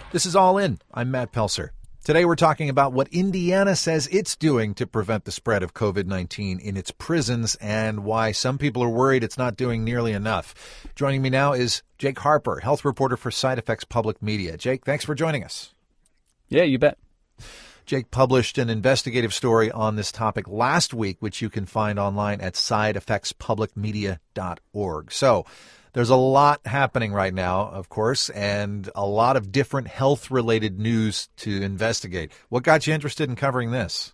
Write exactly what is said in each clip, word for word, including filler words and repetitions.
This is All In. I'm Matt Pelser. Today we're talking about what Indiana says it's doing to prevent the spread of covid nineteen in its prisons and why some people are worried it's not doing nearly enough. Joining me now is Jake Harper, health reporter for Side Effects Public Media. Jake, thanks for joining us. Yeah, you bet. Jake published an investigative story on this topic last week, which you can find online at side effects public media dot org. So there's a lot happening right now, of course, and a lot of different health-related news to investigate. What got you interested in covering this?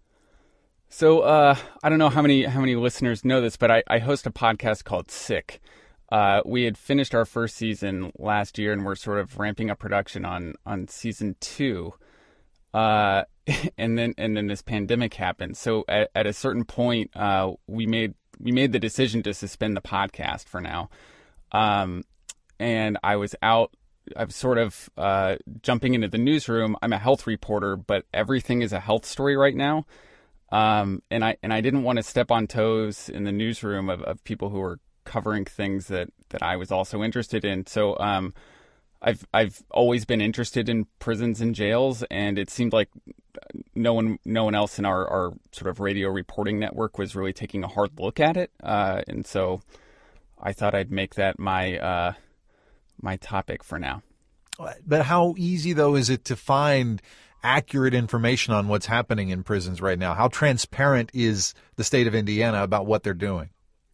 So uh, I don't know how many how many listeners know this, but I, I host a podcast called Sick. Uh, we had finished our first season last year, and we're sort of ramping up production on on season two. Uh, and then and then this pandemic happened. So at, at a certain point, uh, we made we made the decision to suspend the podcast for now. Um, and I was out, I was sort of, uh, jumping into the newsroom. I'm a health reporter, but everything is a health story right now. Um, and I, and I didn't want to step on toes in the newsroom of, of people who were covering things that, that I was also interested in. So, um, I've, I've always been interested in prisons and jails, and it seemed like no one, no one else in our, our sort of radio reporting network was really taking a hard look at it. Uh, and so I thought I'd make that my uh, my topic for now. But how easy, though, is it to find accurate information on what's happening in prisons right now? How transparent is the state of Indiana about what they're doing?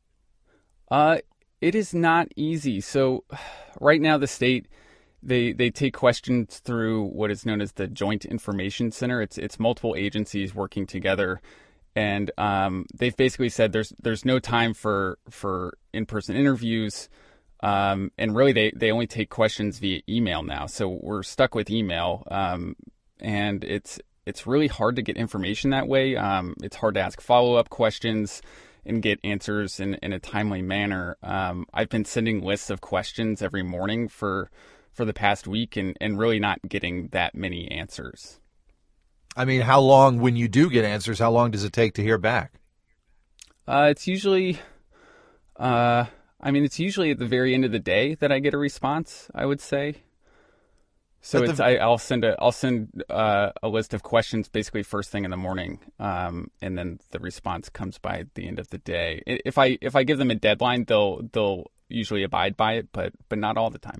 Uh, it is not easy. So right now the state, they they take questions through what is known as the Joint Information Center. It's it's multiple agencies working together. And um, they've basically said there's there's no time for for in-person interviews, um, and really they, they only take questions via email now. So we're stuck with email, um, and it's it's really hard to get information that way. Um, it's hard to ask follow-up questions and get answers in, in a timely manner. Um, I've been sending lists of questions every morning for for the past week, and, and really not getting that many answers. I mean, how long, when you do get answers, how long does it take to hear back? Uh, it's usually, uh, I mean, it's usually at the very end of the day that I get a response, I would say. So At it's, the... I, I'll send a, I'll send uh, a list of questions basically first thing in the morning, um, and then the response comes by the end of the day. If I if I give them a deadline, they'll they'll usually abide by it, but but not all the time.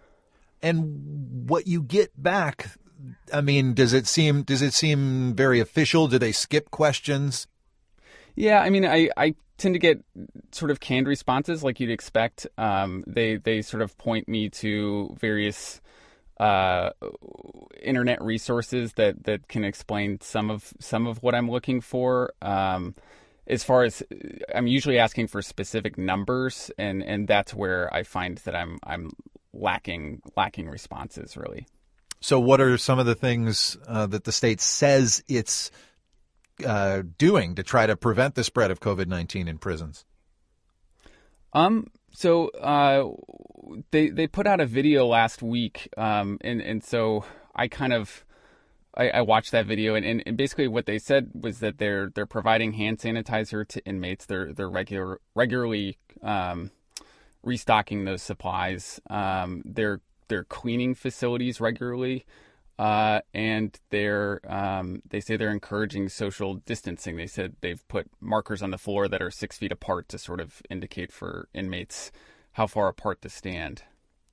And what you get back, I mean, does it seem does it seem very official? Do they skip questions? Yeah, I mean, I, I tend to get sort of canned responses like you'd expect. Um, they they sort of point me to various uh, internet resources that, that can explain some of some of what I'm looking for. Um, as far as I'm usually asking for specific numbers, and, and that's where I find that I'm I'm lacking lacking responses really. So what are some of the things uh, that the state says it's uh, doing to try to prevent the spread of covid nineteen in prisons? Um. So uh, they they put out a video last week, um, and and so I kind of I, I watched that video, and, and, and basically what they said was that they're they're providing hand sanitizer to inmates. They're they're regular regularly um, restocking those supplies. Um, they're They're cleaning facilities regularly, uh, and they're um, they say they're encouraging social distancing. They said they've put markers on the floor that are six feet apart to sort of indicate for inmates how far apart to stand.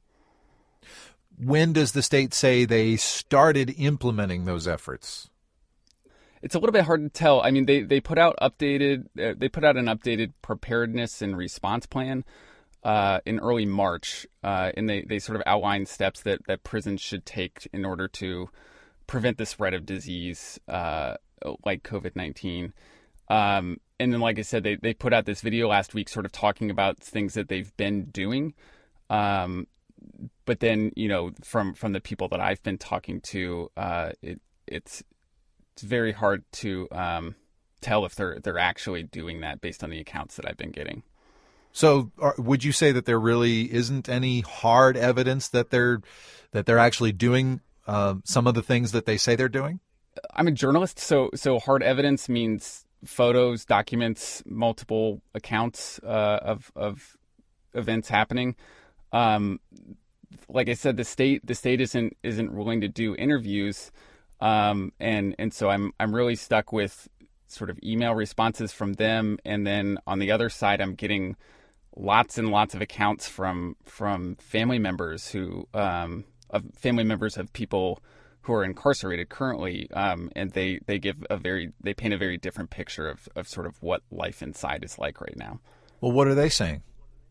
When does the state say they started implementing those efforts? It's a little bit hard to tell. I mean, they they put out updated uh, they put out an updated preparedness and response plan Uh, in early March, uh, and they, they sort of outlined steps that, that prisons should take in order to prevent the spread of disease uh, like covid nineteen. Um, and then, like I said, they, they put out this video last week sort of talking about things that they've been doing. Um, but then, you know, from, from the people that I've been talking to, uh, it, it's it's very hard to um, tell if they're they're actually doing that based on the accounts that I've been getting. So are, would you say that there really isn't any hard evidence that they're that they're actually doing uh, some of the things that they say they're doing? I'm a journalist, so so hard evidence means photos, documents, multiple accounts uh, of of events happening. Um, like I said, the state the state isn't isn't willing to do interviews, um, and and so I'm I'm really stuck with sort of email responses from them, and then on the other side, I'm getting lots and lots of accounts from from family members who um, of family members of people who are incarcerated currently, um, and they, they give a very they paint a very different picture of, of sort of what life inside is like right now. Well, what are they saying?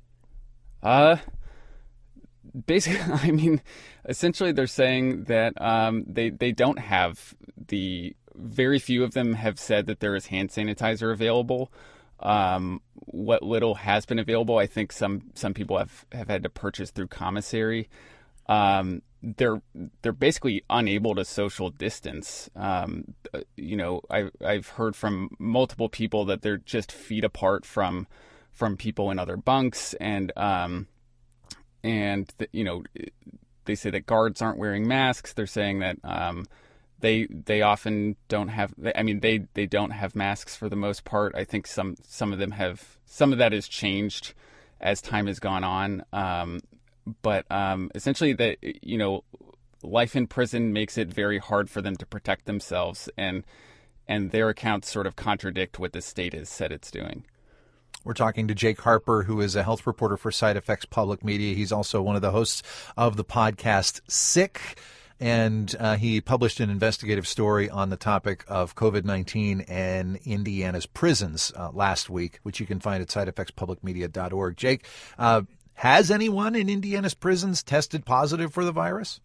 Uh, basically, I mean, essentially, they're saying that um, they they don't have the very few of them have said that there is hand sanitizer available. Um, what little has been available, I think some some people have, have had to purchase through commissary. Um, they're they're basically unable to social distance. Um, you know, I I've heard from multiple people that they're just feet apart from from people in other bunks, and um, and the, you know, they say that guards aren't wearing masks. They're saying that um, they they often don't have. I mean, they they don't have masks for the most part. I think some some of them have. Some of that has changed as time has gone on. Um, But um, essentially, that you know, life in prison makes it very hard for them to protect themselves, and and their accounts sort of contradict what the state has said it's doing. We're talking to Jake Harper, who is a health reporter for Side Effects Public Media. He's also one of the hosts of the podcast Sick, and uh, he published an investigative story on the topic of COVID nineteen and Indiana's prisons uh, last week, which you can find at side effects public media dot org. Jake, uh, has anyone in Indiana's prisons tested positive for the virus?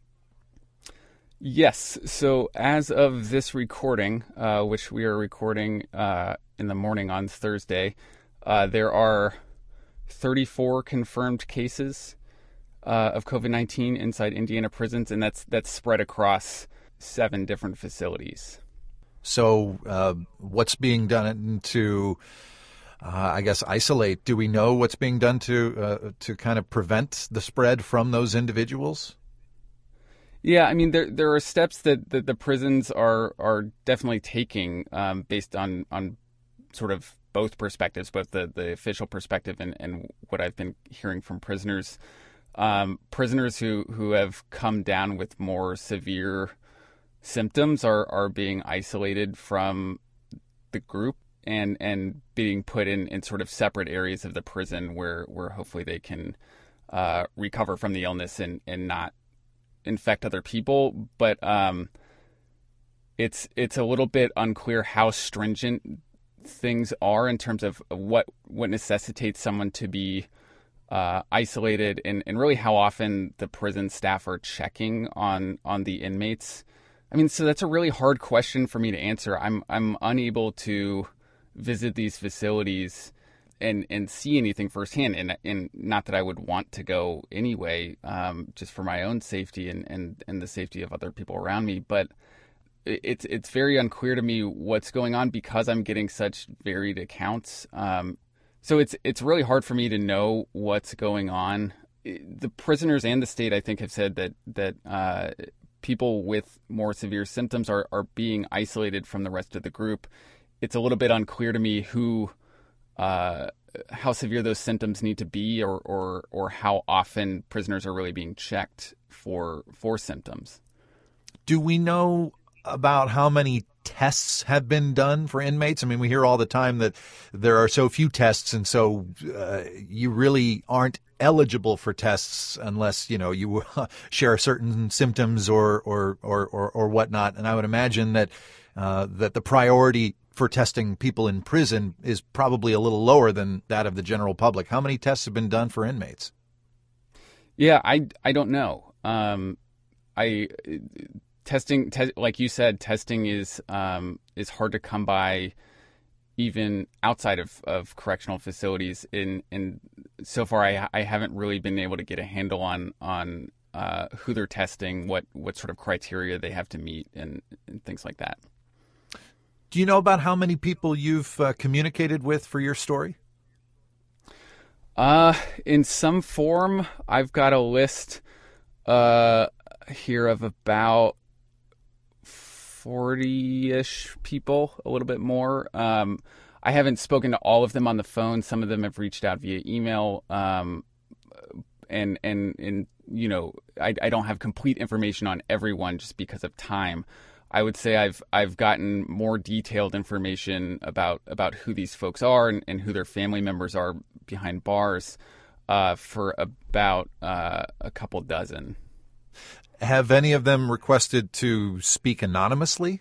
Yes. So as of this recording, uh, which we are recording uh, in the morning on Thursday, uh, there are thirty-four confirmed cases uh, of COVID nineteen inside Indiana prisons, and that's that's spread across seven different facilities. So uh, what's being done to... Uh, I guess isolate. Do we know what's being done to uh, to kind of prevent the spread from those individuals? Yeah, I mean there there are steps that, that the prisons are are definitely taking um, based on, on sort of both perspectives, both the, the official perspective and, and what I've been hearing from prisoners. Um, prisoners who, who have come down with more severe symptoms are, are being isolated from the group. And and being put in, in sort of separate areas of the prison where, where hopefully they can uh, recover from the illness and, and not infect other people. But um, it's it's a little bit unclear how stringent things are in terms of what what necessitates someone to be uh, isolated, and, and really how often the prison staff are checking on on the inmates. I mean, so that's a really hard question for me to answer. I'm I'm unable to visit these facilities and, and see anything firsthand. And, and not that I would want to go anyway, um, just for my own safety and, and, and the safety of other people around me. But it's, it's very unclear to me what's going on because I'm getting such varied accounts. Um, so it's, it's really hard for me to know what's going on. The prisoners and the state, I think, have said that, that, uh, people with more severe symptoms are, are being isolated from the rest of the group. It's a little bit unclear to me who, uh, how severe those symptoms need to be, or, or, or how often prisoners are really being checked for for symptoms. Do we know about how many tests have been done for inmates? I mean, we hear all the time that there are so few tests, and so uh, you really aren't eligible for tests unless, you know, you share certain symptoms or or or or, or whatnot. And I would imagine that uh, that the priority for testing people in prison is probably a little lower than that of the general public. How many tests have been done for inmates? Yeah, I, I don't know. Um, I testing te- like you said, testing is um, is hard to come by even outside of, of correctional facilities. In in so far, I I haven't really been able to get a handle on on uh, who they're testing, what what sort of criteria they have to meet, and, and things like that. Do you know about how many people you've uh, communicated with for your story? Uh, in some form, I've got a list uh, here of about forty-ish people, a little bit more. Um, I haven't spoken to all of them on the phone. Some of them have reached out via email. Um, and, and, and, you know, I, I don't have complete information on everyone just because of time. I would say I've I've gotten more detailed information about about who these folks are and, and who their family members are behind bars uh, for about uh, a couple dozen. Have any of them requested to speak anonymously?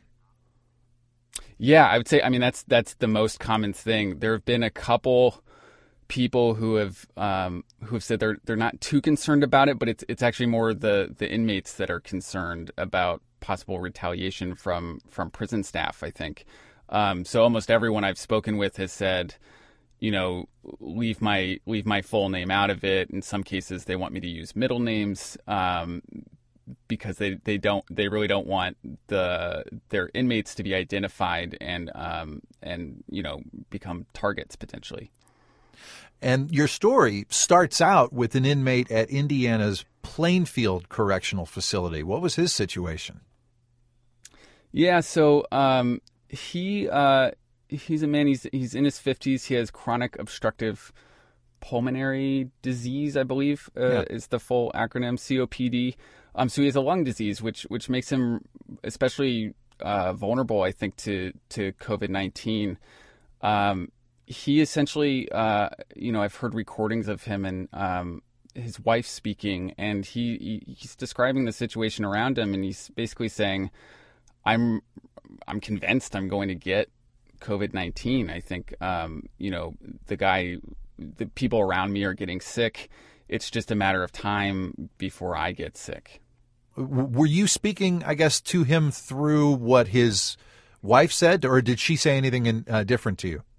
Yeah, I would say, I mean, that's that's the most common thing. There have been a couple people who have um, who have said they're they're not too concerned about it, but it's it's actually more the the inmates that are concerned about possible retaliation from from prison staff, I think. Um, so almost everyone I've spoken with has said, you know, leave my leave my full name out of it. In some cases, they want me to use middle names um, because they, they don't they really don't want the their inmates to be identified and um, and you know become targets potentially. And your story starts out with an inmate at Indiana's Plainfield Correctional Facility. What was his situation? Yeah, so um, he uh, he's a man. He's he's in his fifties. He has chronic obstructive pulmonary disease, I believe, uh, yeah. is the full acronym, C O P D. Um, so he has a lung disease, which which makes him especially uh, vulnerable, I think, to to COVID nineteen. Um, he essentially, uh, you know, I've heard recordings of him and um, his wife speaking, and he, he he's describing the situation around him, and he's basically saying, "I'm I'm convinced I'm going to get COVID nineteen. I think, um, you know, the guy, the people around me are getting sick. It's just a matter of time before I get sick." Were you speaking, I guess, to him through what his wife said, or did she say anything in, uh, different to you?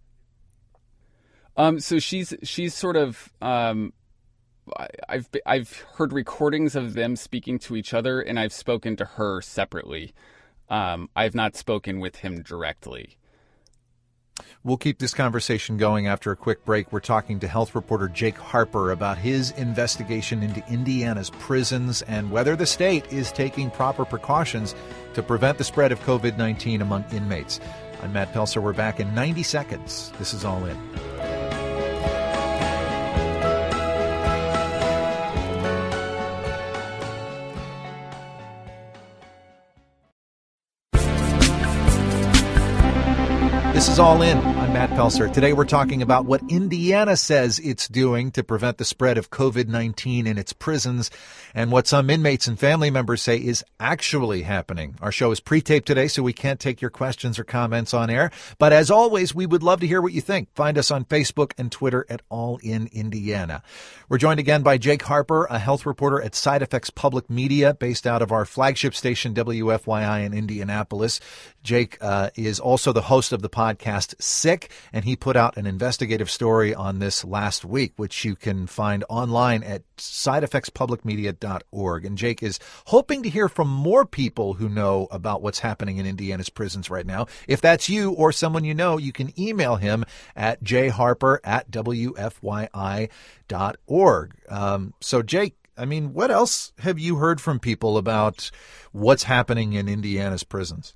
Um, so she's she's sort of um, I've I've heard recordings of them speaking to each other, and I've spoken to her separately. Um, I've not spoken with him directly. We'll keep this conversation going after a quick break. We're talking to health reporter Jake Harper about his investigation into Indiana's prisons and whether the state is taking proper precautions to prevent the spread of COVID nineteen among inmates. I'm Matt Pelser. We're back in ninety seconds. This is All In. This is All In. I'm Matt Pelser. Today we're talking about what Indiana says it's doing to prevent the spread of COVID nineteen in its prisons and what some inmates and family members say is actually happening. Our show is pre-taped today, so we can't take your questions or comments on air. But as always, we would love to hear what you think. Find us on Facebook and Twitter at All In Indiana. We're joined again by Jake Harper, a health reporter at Side Effects Public Media, based out of our flagship station W F Y I in Indianapolis. Jake uh, is also the host of the podcast Sick, and he put out an investigative story on this last week, which you can find online at side effects public media dot org. And Jake is hoping to hear from more people who know about what's happening in Indiana's prisons right now. If that's you or someone you know, you can email him at j harper at w f y i dot org. Um, so, Jake, I mean, what else have you heard from people about what's happening in Indiana's prisons?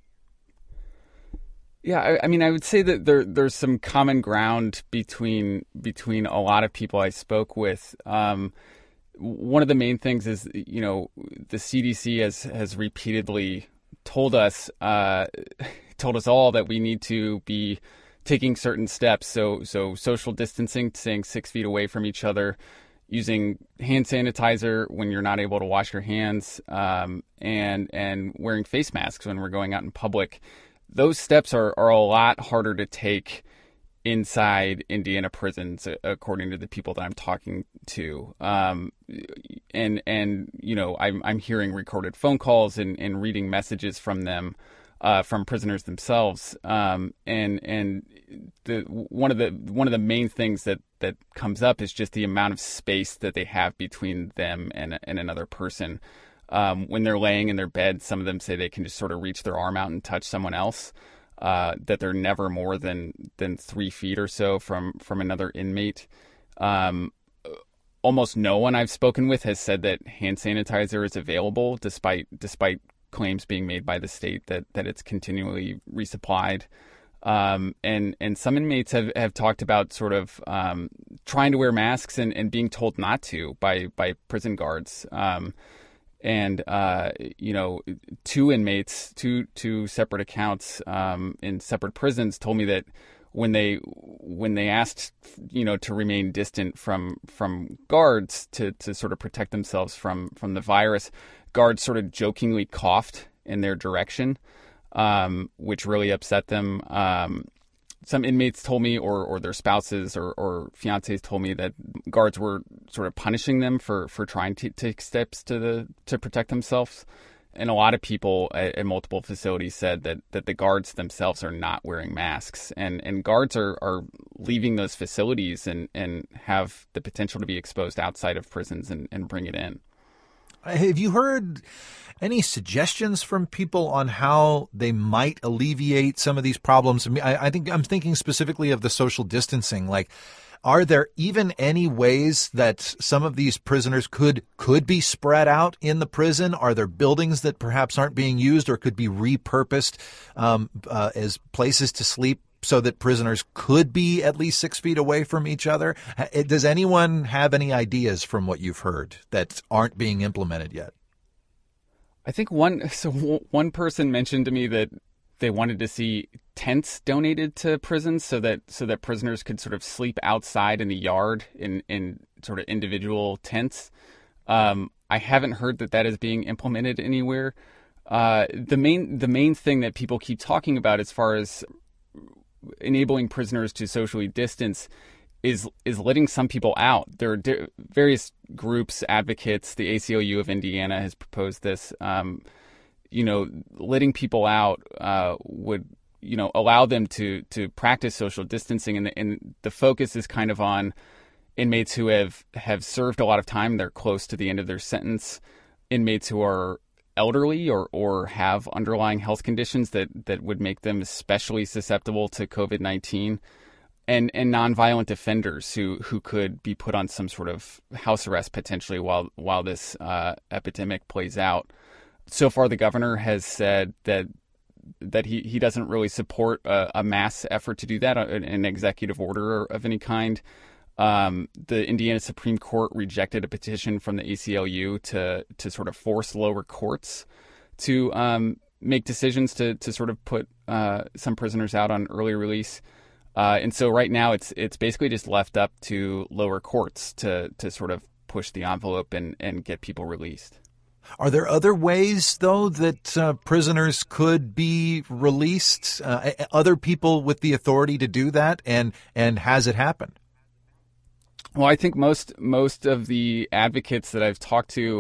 Yeah, I, I mean, I would say that there there's some common ground between between a lot of people I spoke with. Um, one of the main things is, you know, the C D C has has repeatedly told us uh, told us all that we need to be taking certain steps. So so social distancing, staying six feet away from each other, using hand sanitizer when you're not able to wash your hands, um, and and wearing face masks when we're going out in public. Those steps are, are a lot harder to take inside Indiana prisons, according to the people that I'm talking to. Um, and, and, you know, I'm, I'm hearing recorded phone calls and, and reading messages from them, uh, from prisoners themselves. Um, and, and the, one of the, one of the main things that, that comes up is just the amount of space that they have between them and, and another person. Um, when they're laying in their bed, some of them say they can just sort of reach their arm out and touch someone else, uh, that they're never more than, than three feet or so from, from another inmate. Um, almost no one I've spoken with has said that hand sanitizer is available, despite despite claims being made by the state that, that it's continually resupplied. Um, and, and some inmates have, have talked about sort of um, trying to wear masks and, and being told not to by, by prison guards. Um And, uh, you know, two inmates, two two separate accounts um, in separate prisons told me that when they when they asked, you know, to remain distant from from guards to, to sort of protect themselves from, from the virus, guards sort of jokingly coughed in their direction, um, which really upset them. Um, some inmates told me, or, or their spouses or, or fiancés told me, that guards were sort of punishing them for, for trying to take steps to the to protect themselves. And a lot of people at, at multiple facilities said that, that the guards themselves are not wearing masks. And, and guards are, are leaving those facilities and, and have the potential to be exposed outside of prisons and, and bring it in. Have you heard any suggestions from people on how they might alleviate some of these problems? I mean, I, I think I'm thinking specifically of the social distancing. Like, are there even any ways that some of these prisoners could could be spread out in the prison? Are there buildings that perhaps aren't being used or could be repurposed um, uh, as places to sleep so that prisoners could be at least six feet away from each other? Does anyone have any ideas from what you've heard that aren't being implemented yet? I think one so one person mentioned to me that they wanted to see tents donated to prisons so that so that prisoners could sort of sleep outside in the yard in, in sort of individual tents. Um, I haven't heard that that is being implemented anywhere. Uh, the main the main thing that people keep talking about as far as enabling prisoners to socially distance is is letting some people out. There are di- various groups, advocates. The A C L U of Indiana has proposed this. Um, you know, letting people out uh, would, you know, allow them to to practice social distancing. And the, and the focus is kind of on inmates who have, have served a lot of time. They're close to the end of their sentence. Inmates who are elderly or, or have underlying health conditions that, that would make them especially susceptible to COVID nineteen. And and nonviolent offenders who, who could be put on some sort of house arrest potentially while while this uh, epidemic plays out. So far, the governor has said that that he, he doesn't really support a, a mass effort to do that, an, an executive order of any kind. Um, the Indiana Supreme Court rejected a petition from the A C L U to to sort of force lower courts to um, make decisions to to sort of put uh, some prisoners out on early release. Uh, and so right now it's it's basically just left up to lower courts to to sort of push the envelope and, and get people released. Are there other ways, though, that uh, prisoners could be released? Uh, other people with the authority to do that? And and has it happened? Well, I think most most of the advocates that I've talked to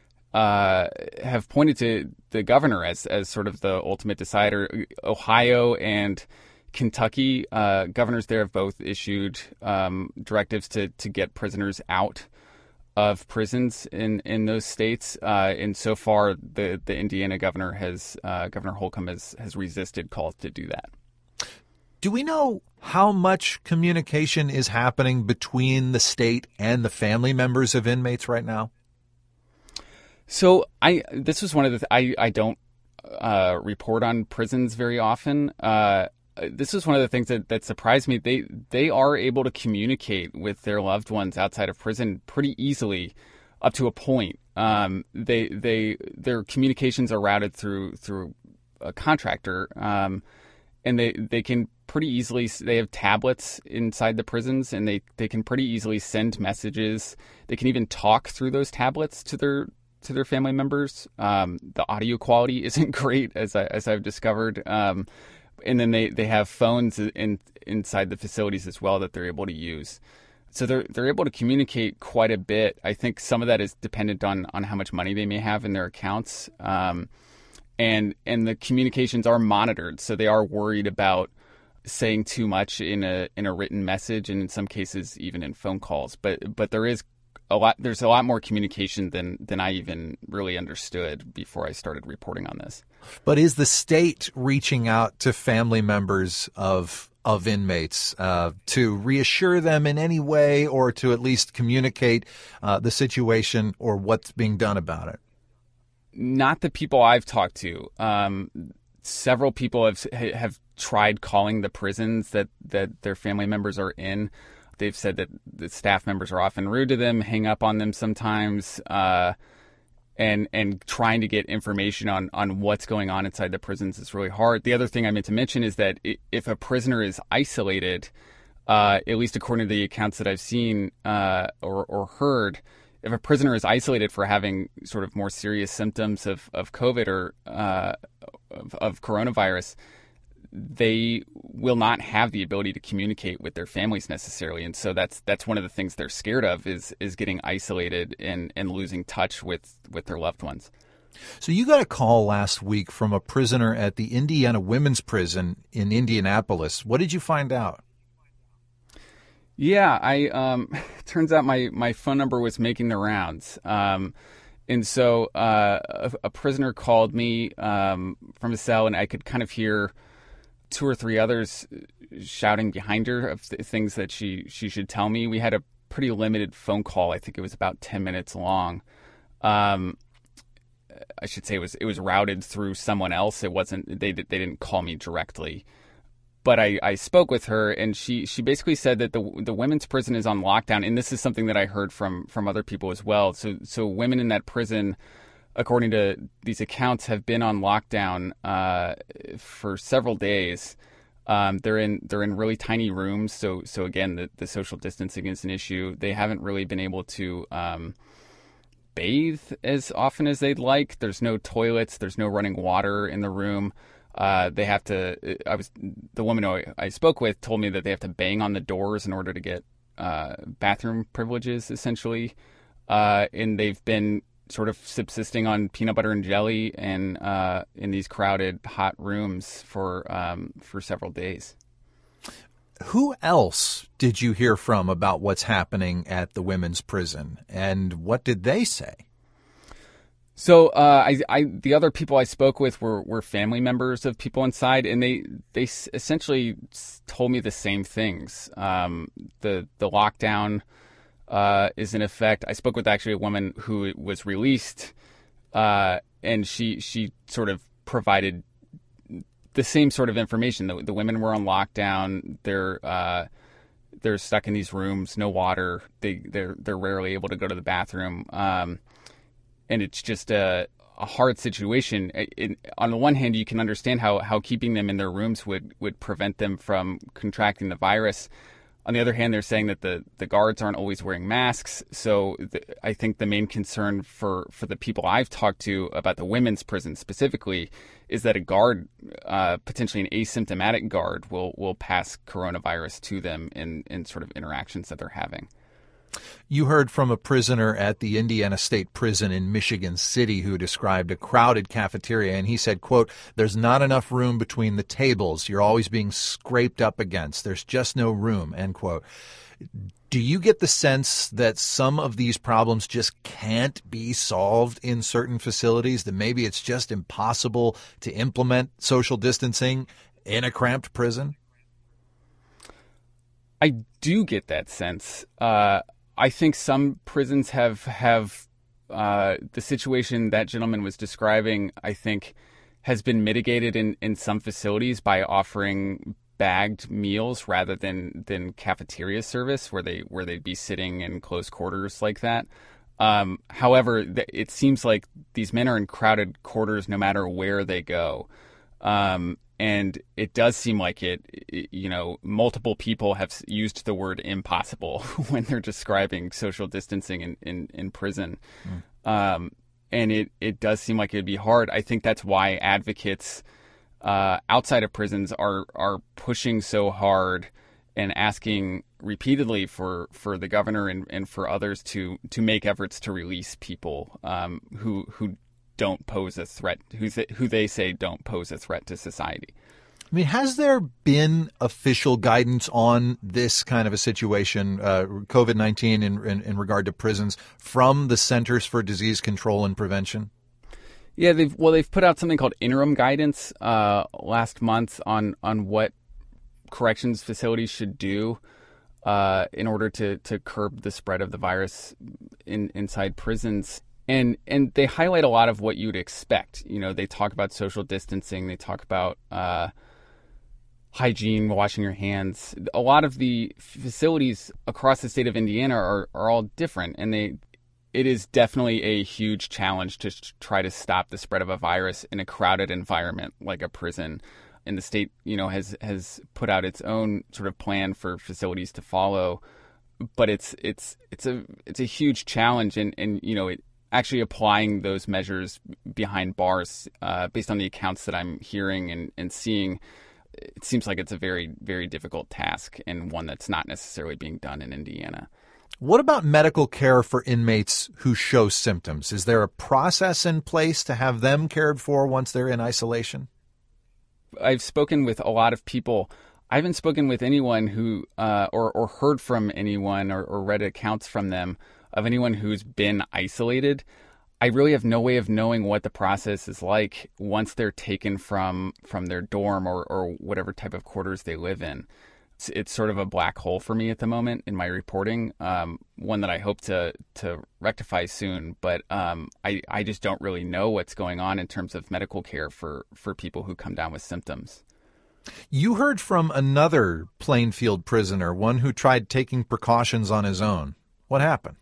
uh, have pointed to the governor as as sort of the ultimate decider. Ohio and Kentucky, uh, governors there have both issued um, directives to, to get prisoners out of prisons in, in those states. Uh, and so far, the, the Indiana governor has, uh, Governor Holcomb has, has resisted calls to do that. Do we know how much communication is happening between the state and the family members of inmates right now? So I this was one of the th- I I don't uh, report on prisons very often. Uh, This is one of the things that, that surprised me. They they are able to communicate with their loved ones outside of prison pretty easily, up to a point. Um, they they their communications are routed through through a contractor, um, and they they can pretty easily. They have tablets inside the prisons, and they, they can pretty easily send messages. They can even talk through those tablets to their to their family members. Um, the audio quality isn't great, as I as I've discovered. Um, And then they, they have phones in, inside the facilities as well that they're able to use. So they're they're able to communicate quite a bit. I think some of that is dependent on, on how much money they may have in their accounts. Um, and and the communications are monitored. So they are worried about saying too much in a in a written message, and in some cases even in phone calls. But but there is a lot there's a lot more communication than than I even really understood before I started reporting on this. But is the state reaching out to family members of of inmates uh, to reassure them in any way, or to at least communicate uh, the situation or what's being done about it? Not the people I've talked to. Um, several people have have tried calling the prisons that, that their family members are in. They've said that the staff members are often rude to them, hang up on them sometimes. Uh, and and trying to get information on on what's going on inside the prisons is really hard. The other thing I meant to mention is that if a prisoner is isolated, uh, at least according to the accounts that I've seen uh, or or heard, if a prisoner is isolated for having sort of more serious symptoms of of COVID or uh, of, of coronavirus, they will not have the ability to communicate with their families necessarily, and so that's that's one of the things they're scared of is is getting isolated and, and losing touch with, with their loved ones. So you got a call last week from a prisoner at the Indiana Women's Prison in Indianapolis. What did you find out? Yeah, I um, turns out my, my phone number was making the rounds. Um, and so uh, a, a prisoner called me um, from a cell, and I could kind of hear two or three others shouting behind her of th- things that she, she should tell me. We had a pretty limited phone call. I think it was about ten minutes long. Um, I should say it was it was routed through someone else. It wasn't they they didn't call me directly. But I, I spoke with her, and she, she basically said that the the women's prison is on lockdown, and this is something that I heard from, from other people as well. So so women in that prison, according to these accounts, have been on lockdown uh, for several days. Um, they're in they're in really tiny rooms. So so again, the, the social distancing is an issue. They haven't really been able to um, bathe as often as they'd like. There's no toilets. There's no running water in the room. Uh, they have to. I was the woman who I spoke with told me that they have to bang on the doors in order to get uh, bathroom privileges, essentially. Uh, and they've been sort of subsisting on peanut butter and jelly and uh, in these crowded, hot rooms for um, for several days. Who else did you hear from about what's happening at the women's prison, and what did they say? So uh, I, I, the other people I spoke with were, were family members of people inside, and they they essentially told me the same things. Um, the the lockdown uh, is in effect. I spoke with actually a woman who was released, uh, and she she sort of provided the same sort of information. The, the women were on lockdown. They're uh, they're stuck in these rooms, no water. They they're they're rarely able to go to the bathroom. Um, And it's just a, a hard situation. It, it, on the one hand, you can understand how, how keeping them in their rooms would, would prevent them from contracting the virus. On the other hand, they're saying that the, the guards aren't always wearing masks. So the, I think the main concern for, for the people I've talked to about the women's prison specifically is that a guard, uh, potentially an asymptomatic guard, will, will pass coronavirus to them in, in sort of interactions that they're having. You heard from a prisoner at the Indiana State Prison in Michigan City who described a crowded cafeteria, and he said, quote, "There's not enough room between the tables. You're always being scraped up against. There's just no room," end quote. Do you get the sense that some of these problems just can't be solved in certain facilities, that maybe it's just impossible to implement social distancing in a cramped prison? I do get that sense. Uh, I think some prisons have have uh, the situation that gentleman was describing, I think, has been mitigated in, in some facilities by offering bagged meals rather than, than cafeteria service where they where they'd be sitting in close quarters like that. Um, however, th- it seems like these men are in crowded quarters no matter where they go. Um, And it does seem like it, you know, multiple people have used the word impossible when they're describing social distancing in, in, in prison. Mm. Um, and it, it does seem like it'd be hard. I think that's why advocates uh, outside of prisons are, are pushing so hard and asking repeatedly for, for the governor and, and for others to, to make efforts to release people um, who who don't pose a threat, who, th- who they say don't pose a threat to society. I mean, has there been official guidance on this kind of a situation, uh, COVID nineteen in, in, in regard to prisons, from the Centers for Disease Control and Prevention? Yeah, they've well, they've put out something called interim guidance uh, last month on on what corrections facilities should do uh, in order to to curb the spread of the virus in inside prisons. And and they highlight a lot of what you'd expect. You know, they talk about social distancing. They talk about uh, hygiene, washing your hands. A lot of the facilities across the state of Indiana are, are all different. And they it is definitely a huge challenge to try to stop the spread of a virus in a crowded environment like a prison. And the state, you know, has has put out its own sort of plan for facilities to follow. But it's it's it's a it's a huge challenge, and, and you know, it, actually applying those measures behind bars, uh, based on the accounts that I'm hearing and, and seeing, it seems like it's a very, very difficult task, and one that's not necessarily being done in Indiana. What about medical care for inmates who show symptoms? Is there a process in place to have them cared for once they're in isolation? I've spoken with a lot of people. I haven't spoken with anyone who, uh, or, or heard from anyone or, or read accounts from them of anyone who's been isolated. I really have no way of knowing what the process is like once they're taken from from their dorm or, or whatever type of quarters they live in. It's, it's sort of a black hole for me at the moment in my reporting, um, one that I hope to to rectify soon. But um, I, I just don't really know what's going on in terms of medical care for, for people who come down with symptoms. You heard from another Plainfield prisoner, one who tried taking precautions on his own. What happened?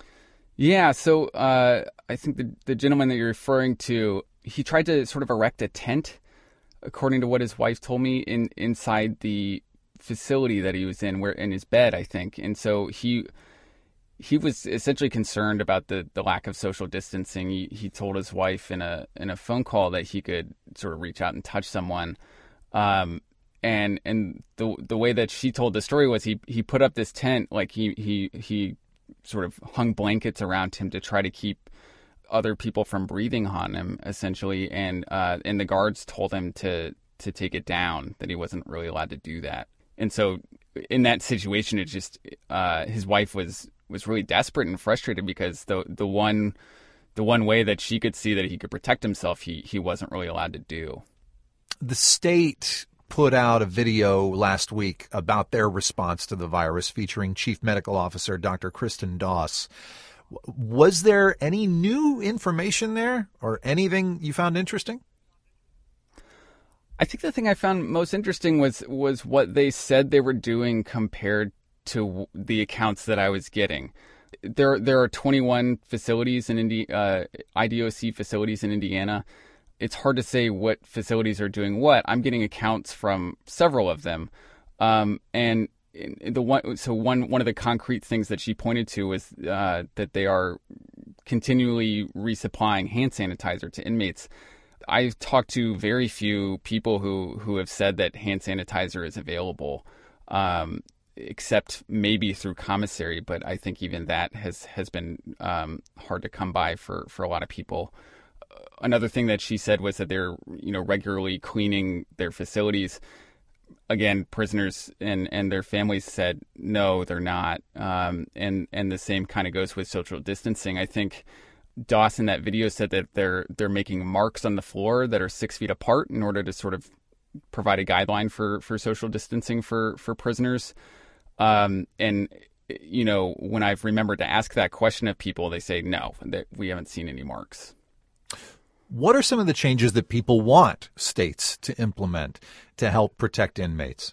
Yeah, so uh, I think the, the gentleman that you're referring to, he tried to sort of erect a tent, according to what his wife told me, in inside the facility that he was in, where in his bed, I think. And so he he was essentially concerned about the, the lack of social distancing. He, he told his wife in a in a phone call that he could sort of reach out and touch someone. Um, and and the the way that she told the story was he he put up this tent, like he he he. sort of hung blankets around him to try to keep other people from breathing on him, essentially. And uh, and the guards told him to to take it down, that he wasn't really allowed to do that. And so in that situation, it just uh, his wife was was really desperate and frustrated because the the one the one way that she could see that he could protect himself, he he wasn't really allowed to do. The state put out a video last week about their response to the virus featuring Chief Medical Officer Doctor Kristen Doss. Was there any new information there or anything you found interesting? I think the thing I found most interesting was was what they said they were doing compared to the accounts that I was getting. There there are twenty-one facilities in Indi- uh, I D O C facilities in Indiana. It's hard to say what facilities are doing what. I'm getting accounts from several of them, um, and the one. So one one of the concrete things that she pointed to was uh, that they are continually resupplying hand sanitizer to inmates. I've talked to very few people who, who have said that hand sanitizer is available, um, except maybe through commissary. But I think even that has has been um, hard to come by for, for a lot of people. Another thing that she said was that they're, you know, regularly cleaning their facilities. Again, prisoners and, and their families said, no, they're not. Um, and, and the same kind of goes with social distancing. I think Doss in that video said that they're they're making marks on the floor that are six feet apart in order to sort of provide a guideline for, for social distancing for, for prisoners. Um, and, you know, when I've remembered to ask that question of people, they say, no, that we haven't seen any marks. What are some of the changes that people want states to implement to help protect inmates?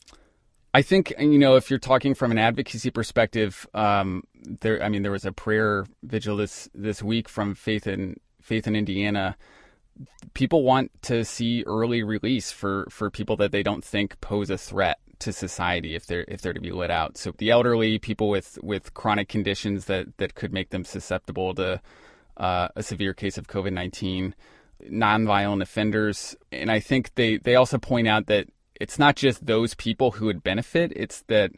I think, you know, if you're talking from an advocacy perspective, um, there, I mean, there was a prayer vigil this, this week from Faith in Faith in Indiana. People want to see early release for, for people that they don't think pose a threat to society if they're if they're to be let out. So the elderly, people with, with chronic conditions that, that could make them susceptible to uh, a severe case of COVID nineteen, nonviolent offenders. And I think they, they also point out that it's not just those people who would benefit. It's that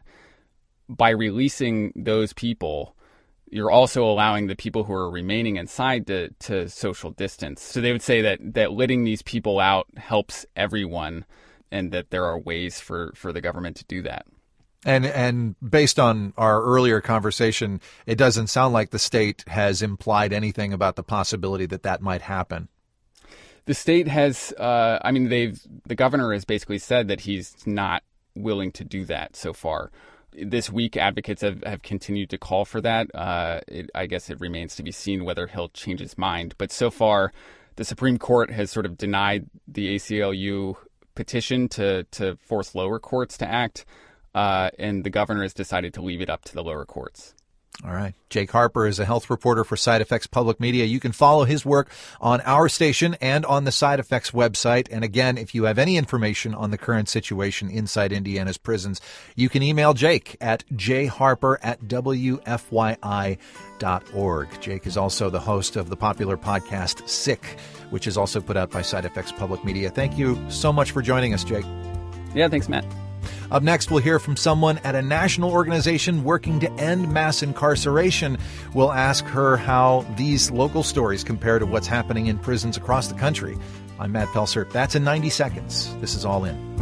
by releasing those people, you're also allowing the people who are remaining inside to, to social distance. So they would say that, that letting these people out helps everyone, and that there are ways for, for the government to do that. And and based on our earlier conversation, it doesn't sound like the state has implied anything about the possibility that that might happen. The state has, uh, I mean, they've, the governor has basically said that he's not willing to do that so far. This week, advocates have, have continued to call for that. Uh, it, I guess it remains to be seen whether he'll change his mind. But so far, the Supreme Court has sort of denied the A C L U petition to, to force lower courts to act. Uh, and the governor has decided to leave it up to the lower courts. All right. Jake Harper is a health reporter for Side Effects Public Media. You can follow his work on our station and on the Side Effects website. And again, if you have any information on the current situation inside Indiana's prisons, you can email Jake at jharper at w f y i dot org. Jake is also the host of the popular podcast Sick, which is also put out by Side Effects Public Media. Thank you so much for joining us, Jake. Yeah, thanks, Matt. Up next, we'll hear from someone at a national organization working to end mass incarceration. We'll ask her how these local stories compare to what's happening in prisons across the country. I'm Matt Pelser. That's in ninety seconds. This is All In.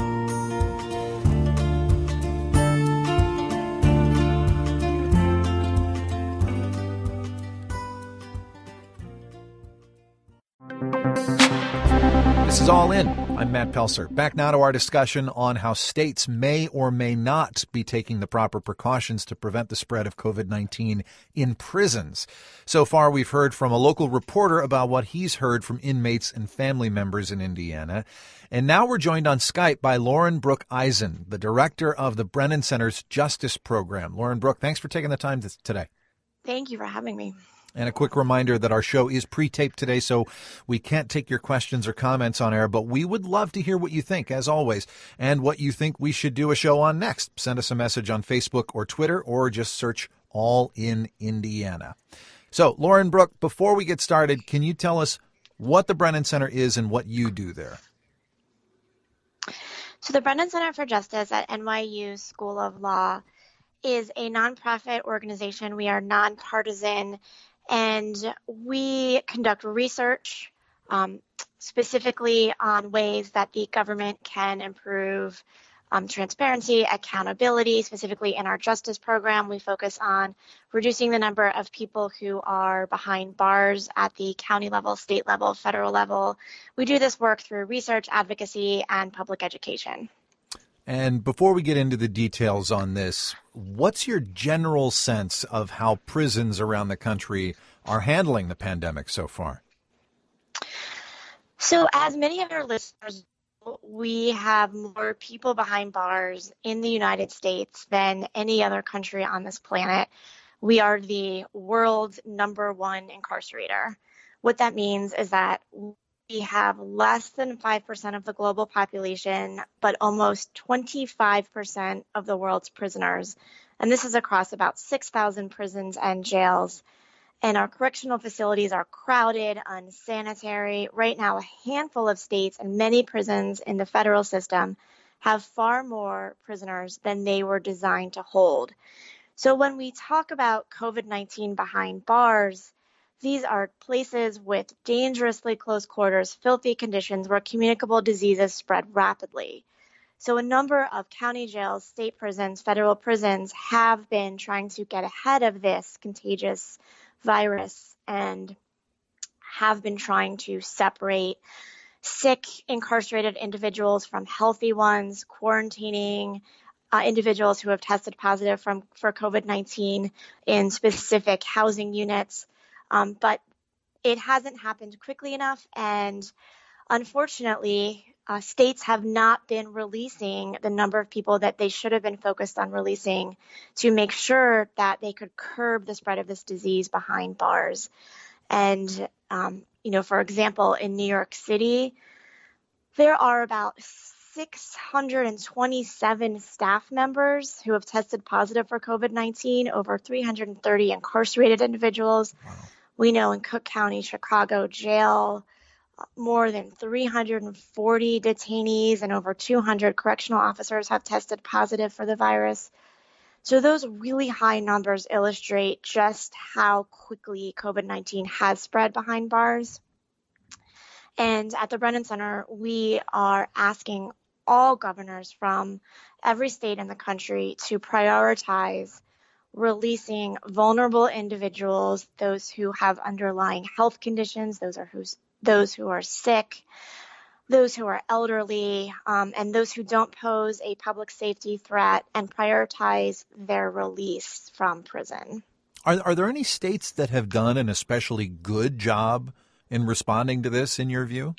This is All In. I'm Matt Pelser. Back now to our discussion on how states may or may not be taking the proper precautions to prevent the spread of covid nineteen in prisons. So far, we've heard from a local reporter about what he's heard from inmates and family members in Indiana. And now we're joined on Skype by Lauren Brooke Eisen, the director of the Brennan Center's Justice Program. Lauren Brooke, thanks for taking the time today. Thank you for having me. And a quick reminder that our show is pre-taped today, so we can't take your questions or comments on air, but we would love to hear what you think, as always, and what you think we should do a show on next. Send us a message on Facebook or Twitter, or just search All In Indiana. So, Lauren Brooke, before we get started, can you tell us what the Brennan Center is and what you do there? So the Brennan Center for Justice at N Y U School of Law is a nonprofit organization. We are nonpartisan, and we conduct research um, specifically on ways that the government can improve um, transparency, accountability. Specifically in our justice program, we focus on reducing the number of people who are behind bars at the county level, state level, federal level. We do this work through research, advocacy, and public education. And before we get into the details on this, what's your general sense of how prisons around the country are handling the pandemic so far? So as many of your listeners, we have more people behind bars in the United States than any other country on this planet. We are the world's number one incarcerator. What that means is that we have less than five percent of the global population, but almost twenty-five percent of the world's prisoners. And this is across about six thousand prisons and jails. And our correctional facilities are crowded, unsanitary. Right now, a handful of states and many prisons in the federal system have far more prisoners than they were designed to hold. So when we talk about covid nineteen behind bars, these are places with dangerously close quarters, filthy conditions where communicable diseases spread rapidly. So a number of county jails, state prisons, federal prisons have been trying to get ahead of this contagious virus and have been trying to separate sick, incarcerated individuals from healthy ones, quarantining uh, individuals who have tested positive from for covid nineteen in specific housing units. Um, but it hasn't happened quickly enough, and unfortunately, uh, states have not been releasing the number of people that they should have been focused on releasing to make sure that they could curb the spread of this disease behind bars. And, um, you know, for example, in New York City, there are about six hundred twenty-seven staff members who have tested positive for covid nineteen, over three hundred thirty incarcerated individuals. Wow. We know in Cook County, Chicago jail, more than three hundred forty detainees and over two hundred correctional officers have tested positive for the virus. So those really high numbers illustrate just how quickly covid nineteen has spread behind bars. And at the Brennan Center, we are asking all governors from every state in the country to prioritize releasing vulnerable individuals, those who have underlying health conditions, those are who's, those who are sick, those who are elderly, um, and those who don't pose a public safety threat, and prioritize their release from prison. Are, are there any states that have done an especially good job in responding to this, in your view?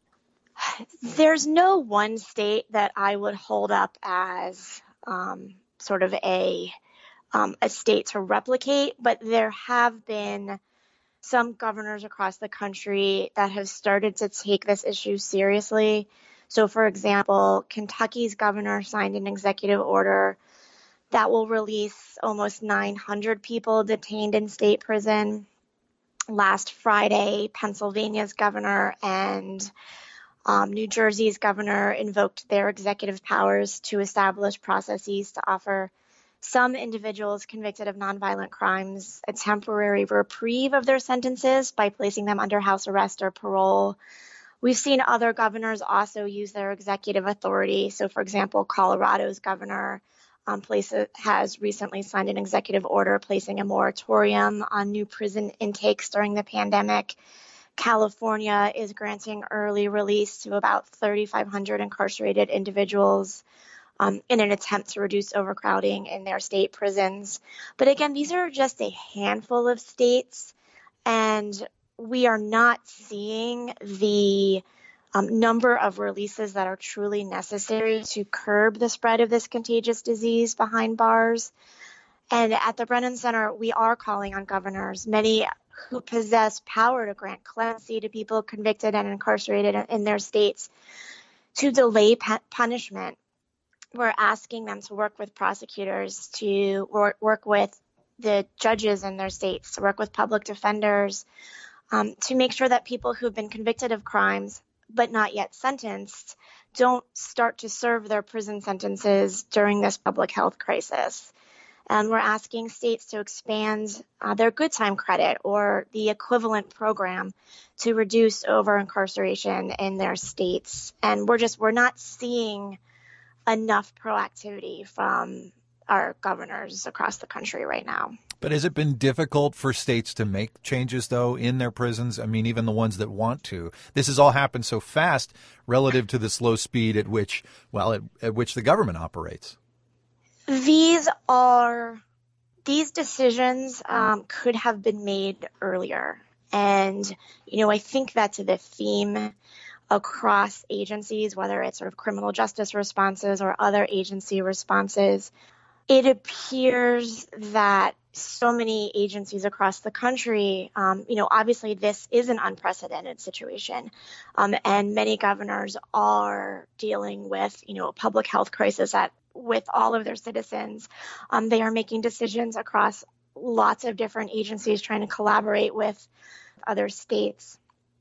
There's no one state that I would hold up as um, sort of a um, a state to replicate, but there have been some governors across the country that have started to take this issue seriously. So, for example, Kentucky's governor signed an executive order that will release almost nine hundred people detained in state prison. Last Friday, Pennsylvania's governor and um, New Jersey's governor invoked their executive powers to establish processes to offer some individuals convicted of nonviolent crimes a temporary reprieve of their sentences by placing them under house arrest or parole. We've seen other governors also use their executive authority. So, for example, Colorado's governor um, place, has recently signed an executive order placing a moratorium on new prison intakes during the pandemic. California is granting early release to about thirty-five hundred incarcerated individuals um, in an attempt to reduce overcrowding in their state prisons. But again, these are just a handful of states, and we are not seeing the um, number of releases that are truly necessary to curb the spread of this contagious disease behind bars. And at the Brennan Center, we are calling on governors, many who possess power to grant clemency to people convicted and incarcerated in their states, to delay pu- punishment. We're asking them to work with prosecutors, to work, work with the judges in their states, to work with public defenders, um, to make sure that people who've been convicted of crimes but not yet sentenced don't start to serve their prison sentences during this public health crisis. And we're asking states to expand uh, their good time credit or the equivalent program to reduce over-incarceration in their states. And we're just, we're not seeing enough proactivity from our governors across the country right now. But has it been difficult for states to make changes, though, in their prisons? I mean, even the ones that want to. This has all happened so fast relative to the slow speed at which, well, at, at which the government operates. These are, these decisions um, could have been made earlier. And, you know, I think that's the theme across agencies, whether it's sort of criminal justice responses or other agency responses. It appears that so many agencies across the country, um, you know, obviously this is an unprecedented situation, um, and many governors are dealing with, you know, a public health crisis at, with all of their citizens. Um, they are making decisions across lots of different agencies, trying to collaborate with other states.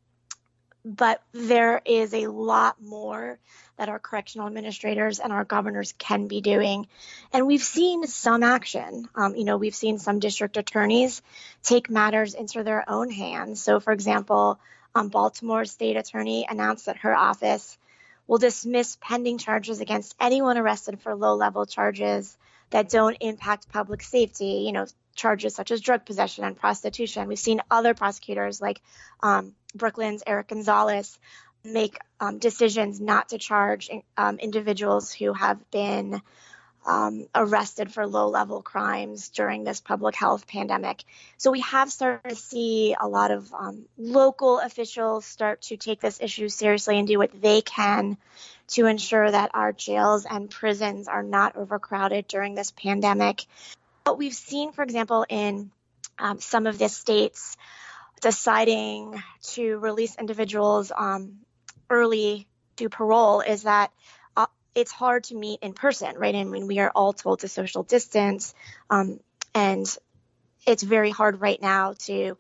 But there is a lot more that our correctional administrators and our governors can be doing. And we've seen some action. Um, you know, we've seen some district attorneys take matters into their own hands. So, for example, um, Baltimore's state attorney announced that her office will dismiss pending charges against anyone arrested for low-level charges that don't impact public safety, you know, charges such as drug possession and prostitution. We've seen other prosecutors like um, Brooklyn's Eric Gonzalez make um, decisions not to charge um, individuals who have been um, arrested for low-level crimes during this public health pandemic. So we have started to see a lot of um, local officials start to take this issue seriously and do what they can to ensure that our jails and prisons are not overcrowded during this pandemic. What we've seen, for example, in um, some of the states deciding to release individuals um, early to parole is that uh, it's hard to meet in person, right? I mean, we are all told to social distance, um, and it's very hard right now to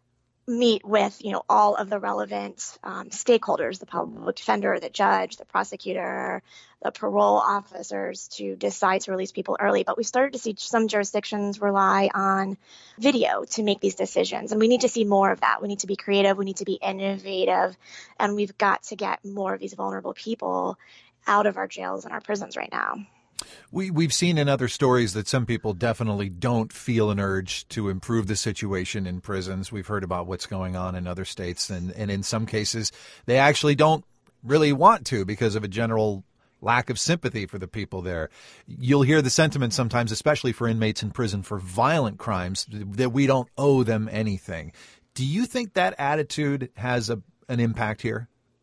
meet with, you know, all of the relevant um, stakeholders, the public defender, the judge, the prosecutor, the parole officers, to decide to release people early. But we started to see some jurisdictions rely on video to make these decisions. And we need to see more of that. We need to be creative. We need to be innovative. And we've got to get more of these vulnerable people out of our jails and our prisons right now. We, we've seen in other stories that some people definitely don't feel an urge to improve the situation in prisons. We've heard about what's going on in other states, and, and in some cases, they actually don't really want to because of a general lack of sympathy for the people there. You'll hear the sentiment sometimes, especially for inmates in prison for violent crimes, that we don't owe them anything. Do you think that attitude has a, an impact here?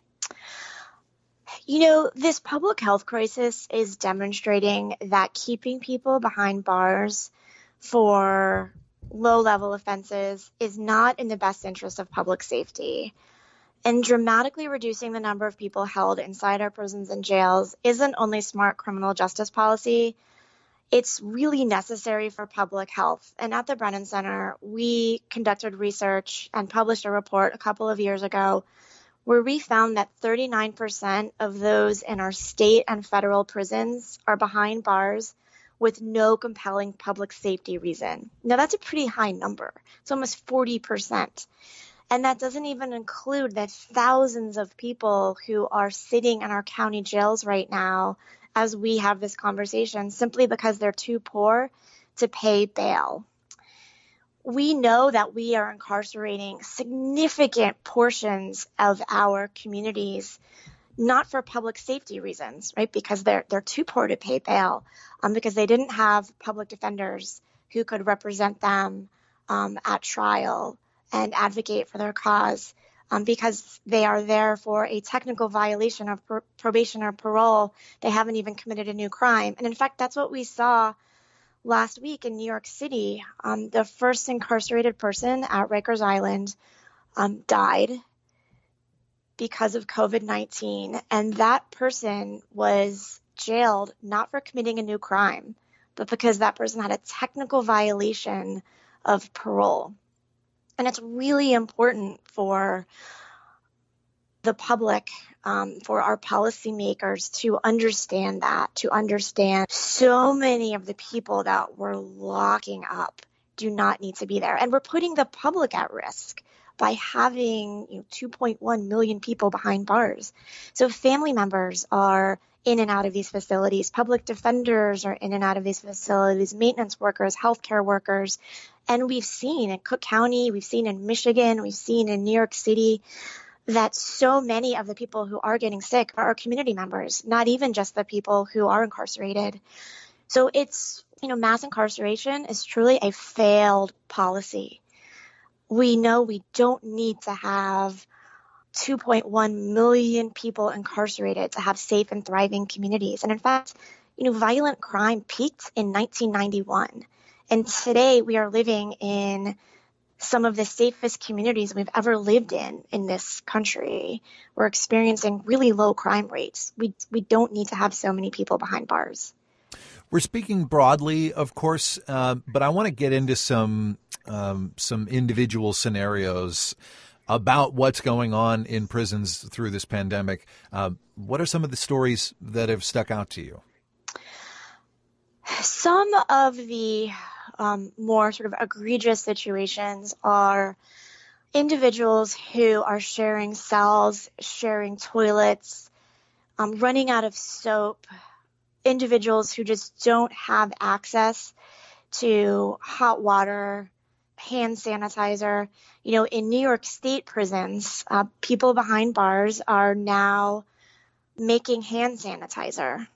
You know, this public health crisis is demonstrating that keeping people behind bars for low-level offenses is not in the best interest of public safety. And dramatically reducing the number of people held inside our prisons and jails isn't only smart criminal justice policy, it's really necessary for public health. And at the Brennan Center, we conducted research and published a report a couple of years ago where we found that thirty-nine percent of those in our state and federal prisons are behind bars with no compelling public safety reason. Now, that's a pretty high number. It's almost forty percent. And that doesn't even include the thousands of people who are sitting in our county jails right now as we have this conversation simply because they're too poor to pay bail. We know that we are incarcerating significant portions of our communities, not for public safety reasons, right? Because they're they're too poor to pay bail, um, because they didn't have public defenders who could represent them um, at trial and advocate for their cause, um, because they are there for a technical violation of pr- probation or parole. They haven't even committed a new crime. And in fact, that's what we saw last week in New York City. Um, the first incarcerated person at Rikers Island um, died because of COVID nineteen. And that person was jailed not for committing a new crime, but because that person had a technical violation of parole. And it's really important for the public, um, for our policymakers to understand that, to understand so many of the people that we're locking up do not need to be there. And we're putting the public at risk by having, you know, two point one million people behind bars. So family members are in and out of these facilities. Public defenders are in and out of these facilities, maintenance workers, healthcare workers. And we've seen in Cook County, we've seen in Michigan, we've seen in New York City that so many of the people who are getting sick are our community members, not even just the people who are incarcerated. So it's, you know, mass incarceration is truly a failed policy. We know we don't need to have two point one million people incarcerated to have safe and thriving communities. And in fact, you know, violent crime peaked in nineteen ninety-one. And today we are living in some of the safest communities we've ever lived in in this country. We're experiencing really low crime rates. We we don't need to have so many people behind bars. We're speaking broadly, of course, uh, but I want to get into some um, some individual scenarios about what's going on in prisons through this pandemic. Uh, what are some of the stories that have stuck out to you? Some of the um, more sort of egregious situations are individuals who are sharing cells, sharing toilets, um, running out of soap, individuals who just don't have access to hot water, hand sanitizer. You know, in New York State prisons, uh, people behind bars are now making hand sanitizer.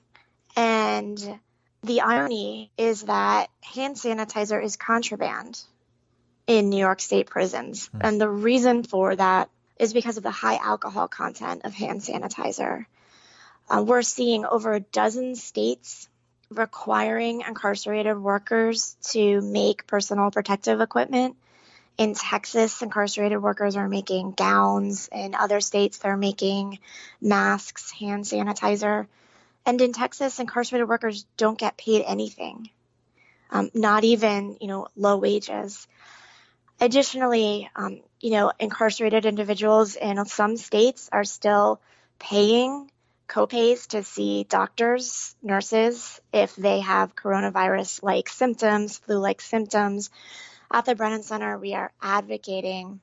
And the irony is that hand sanitizer is contraband in New York State prisons. Mm. And the reason for that is because of the high alcohol content of hand sanitizer. Uh, we're seeing over a dozen states requiring incarcerated workers to make personal protective equipment. In Texas, incarcerated workers are making gowns. In other states, they're making masks, hand sanitizer. And in Texas, incarcerated workers don't get paid anything, um, not even, you know, low wages. Additionally, um, you know, incarcerated individuals in some states are still paying copays to see doctors, nurses, if they have coronavirus-like symptoms, flu-like symptoms. At the Brennan Center, we are advocating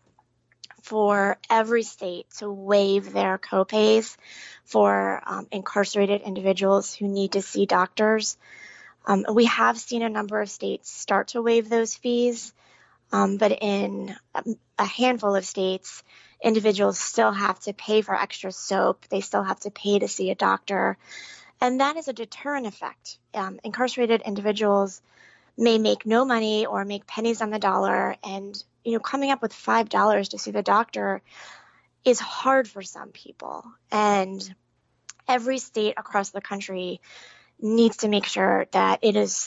for every state to waive their copays for um, incarcerated individuals who need to see doctors. Um, we have seen a number of states start to waive those fees, um, but in a handful of states, individuals still have to pay for extra soap. They still have to pay to see a doctor. And that is a deterrent effect. Um, incarcerated individuals may make no money or make pennies on the dollar, and you know, coming up with five dollars to see the doctor is hard for some people. And every state across the country needs to make sure that it is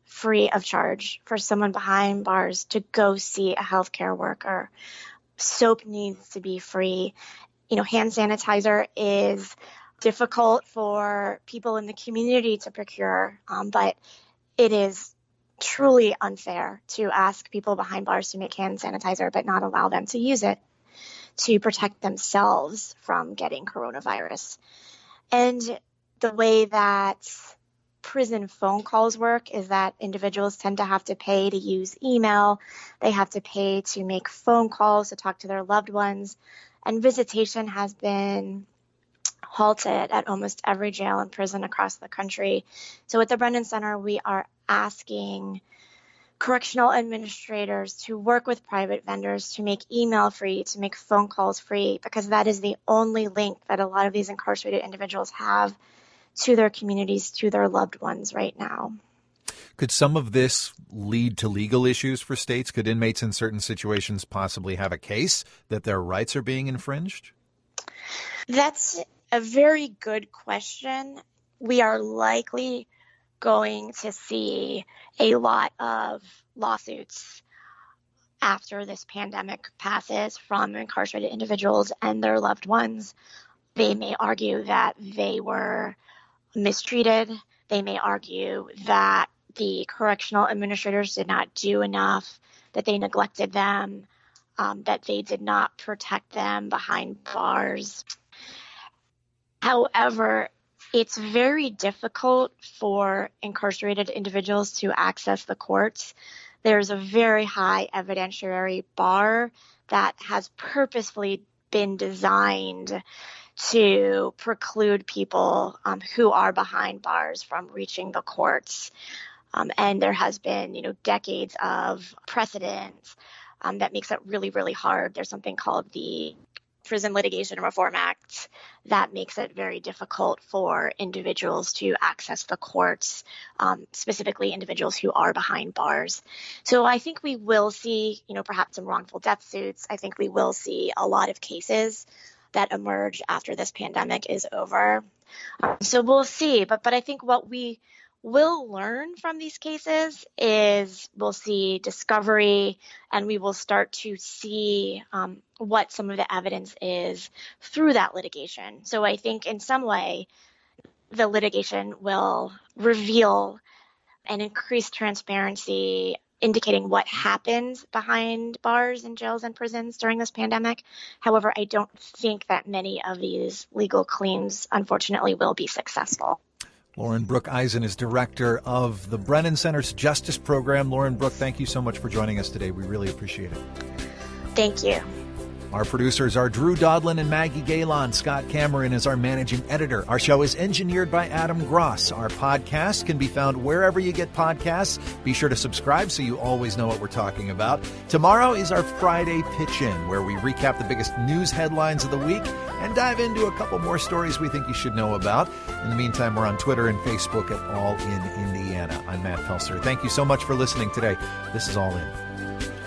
free of charge for someone behind bars to go see a healthcare worker. Soap needs to be free. You know, hand sanitizer is difficult for people in the community to procure, um, but it is truly unfair to ask people behind bars to make hand sanitizer but not allow them to use it to protect themselves from getting coronavirus. And the way that prison phone calls work is that individuals tend to have to pay to use email. They have to pay to make phone calls to talk to their loved ones. And visitation has been halted at almost every jail and prison across the country. So at the Brennan Center, we are asking correctional administrators to work with private vendors to make email free, to make phone calls free, because that is the only link that a lot of these incarcerated individuals have to their communities, to their loved ones right now. Could some of this lead to legal issues for states? Could inmates in certain situations possibly have a case that their rights are being infringed? That's a very good question. We are likely going to see a lot of lawsuits after this pandemic passes from incarcerated individuals and their loved ones. They may argue that they were mistreated. They may argue that the correctional administrators did not do enough, that they neglected them, um, that they did not protect them behind bars. However, it's very difficult for incarcerated individuals to access the courts. There's a very high evidentiary bar that has purposefully been designed to preclude people um, who are behind bars from reaching the courts. Um, and there has been, you know, decades of precedent um, that makes it really, really hard. There's something called the Prison Litigation Reform Act that makes it very difficult for individuals to access the courts, um, specifically individuals who are behind bars. So I think we will see, you know, perhaps some wrongful death suits. I think we will see a lot of cases that emerge after this pandemic is over. Um, so we'll see. But but I think what we will learn from these cases is we'll see discovery, and we will start to see um, what some of the evidence is through that litigation. So I think in some way, the litigation will reveal and increase transparency, indicating what happened behind bars and jails and prisons during this pandemic. However, I don't think that many of these legal claims, unfortunately, will be successful. Lauren Brooke Eisen is director of the Brennan Center's Justice Program. Lauren Brooke, thank you so much for joining us today. We really appreciate it. Thank you. Our producers are Drew Dodlin and Maggie Galen. Scott Cameron is our managing editor. Our show is engineered by Adam Gross. Our podcast can be found wherever you get podcasts. Be sure to subscribe so you always know what we're talking about. Tomorrow is our Friday Pitch-In, where we recap the biggest news headlines of the week and dive into a couple more stories we think you should know about. In the meantime, we're on Twitter and Facebook at All In Indiana. I'm Matt Felser. Thank you so much for listening today. This is All In.